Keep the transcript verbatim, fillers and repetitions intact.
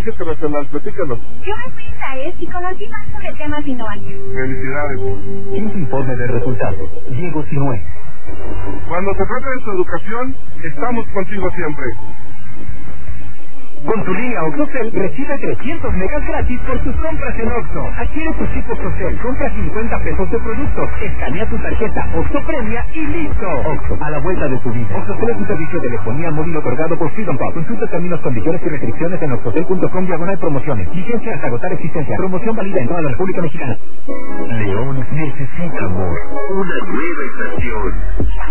internacional? Platícanos. Yo me fui a I S y conocí más sobre temas de innovación. Felicidades. Quinto informe de resultados. Diego Sinué. Cuando se trata de su educación, estamos contigo siempre. Con tu línea OxoCell recibe trescientos megas gratis por tus compras en Oxxo. Adquiere tu chip OxoCell, compra cincuenta pesos de productos, escanea tu tarjeta Oxxo Premia y listo. Oxxo, a la vuelta de tu vida. OxoCell es un servicio de telefonía móvil otorgado por Freedom Pop. Consulta términos, condiciones y restricciones en oxocell punto com diagonal promociones. Vigencia hasta agotar existencia. Promoción válida en toda la República Mexicana. León necesita amor. Una nueva estación.